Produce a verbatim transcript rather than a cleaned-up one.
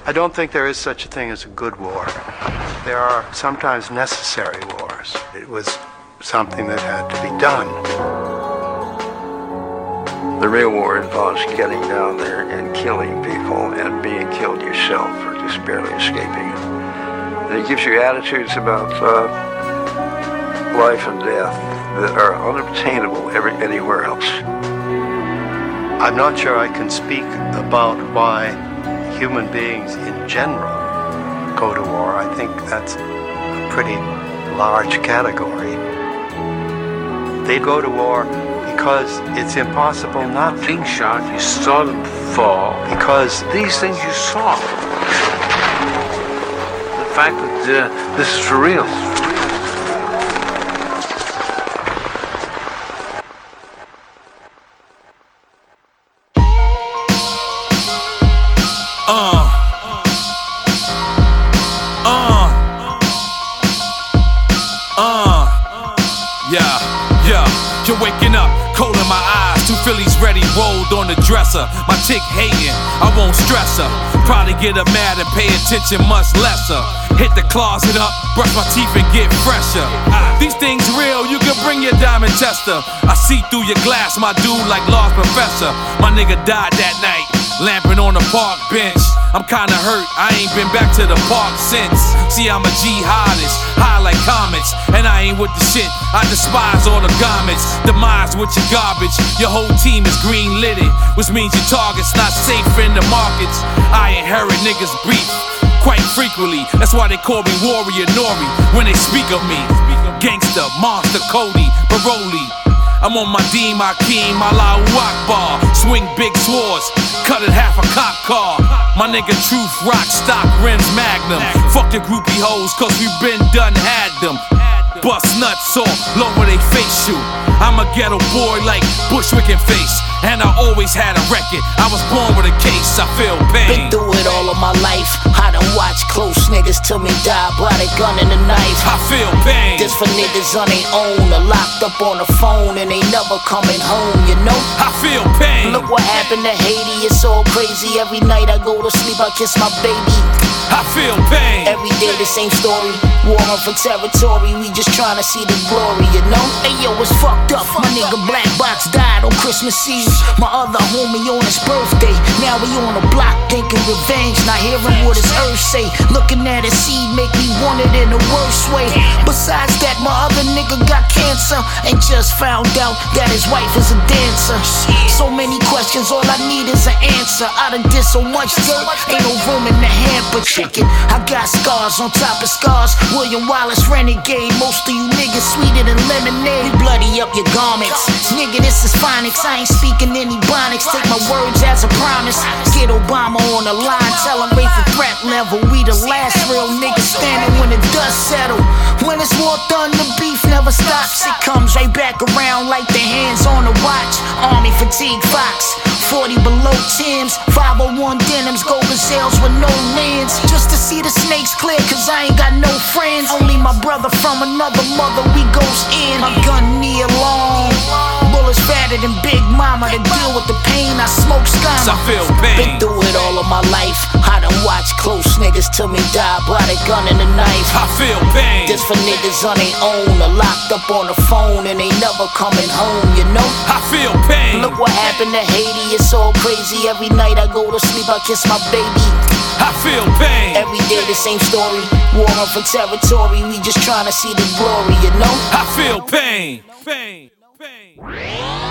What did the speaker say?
I don't think there is such a thing as a good war. There are sometimes necessary wars. It was something that had to be done. The real war involves getting down there and killing people and being killed yourself or just barely escaping it. And it gives you attitudes about uh, life and death that are unobtainable ever, anywhere else. I'm not sure I can speak about why human beings in general go to war. I think that's a pretty large category. They go to war because it's impossible not to. Being shot, you saw them fall. Because these things you saw. The fact that uh, this is for real. Uh. Uh. Uh. Yeah. Yeah. You're waking up, cold in my eyes. Two Phillies ready, rolled on the dresser. My chick hating, I won't stress her. Probably get her mad and pay attention much lesser. Hit the closet up, brush my teeth and get fresher. These things real, you can bring your diamond tester. I see through your glass, my dude, like Lost Professor. My nigga died that night, lamping on the park bench. I'm kinda hurt, I ain't been back to the park since. See, I'm a jihadist, high like comets. And I ain't with the shit, I despise all the garments. Demise with your garbage, your whole team is green litted, which means your target's not safe in the markets. I inherit niggas' beef quite frequently, that's why they call me Warrior Nori when they speak of me. Gangster, monster, Cody, Baroli. I'm on my Deem Hakeem, Allahu Akbar. Swing big swords, cut it half a cop car. My nigga Truth rock stock rims Magnum. Fuck the groupie hoes, cause we been done had them. Bust nuts off, lower they face shoot. I'm a ghetto boy like Bushwick and Face, and I always had a record. I was born with a case, I feel pain. Been through it all of my life. I done watched close niggas till me die by the gun and the knife. I feel pain. This for niggas on their own, or locked up on the phone and they never coming home, you know? I feel pain. Look what happened to Haiti, it's all crazy. Every night I go to sleep, I kiss my baby. I feel pain. Every day the same story, warring for territory. We just trying to see the glory, you know? Hey yo, it's fucked up. My nigga Black Box died on Christmas Eve. My other homie on his birthday. Now we on the block thinking revenge, not hearing what his earth say. Looking at his seed make me want it in the worst way. Besides that, my other nigga got cancer and just found out that his wife is a dancer. So many questions, all I need is an answer. I done did so much dirt, ain't no room in the hamper. Check it, I got scars on top of scars. William Wallace renegade. Most of you niggas sweeter than lemonade. We bloody up your garments. Nigga, this is phonics. I ain't speaking any bonics. Take my words as a promise. Get Obama on the line. Tell him rate the threat level. We the last real niggas standing when the dust settle. When it's war done, the beef never stops. It comes right back around like the hands on the watch. Army fatigue Fox. forty below Timbs. five oh one denims. Golden sails with no lens. Just to see the snakes clear, cause I ain't got no friends. Only my brother from another mother, we goes in. My gun near long, bullets fatter than Big Mama. To deal with the pain, I smoke skunk. I feel pain. Been through it all of my life. I done watched close niggas till me die by the gun and the knife. I feel pain. This for niggas on their own, or locked up on the phone and they never coming home, you know? I feel pain. Look what happened to Haiti, it's all crazy. Every night I go to sleep, I kiss my baby. I feel pain. Every day the same story, warring for territory. We just trying to see the glory, you know? I feel pain. Pain. Pain.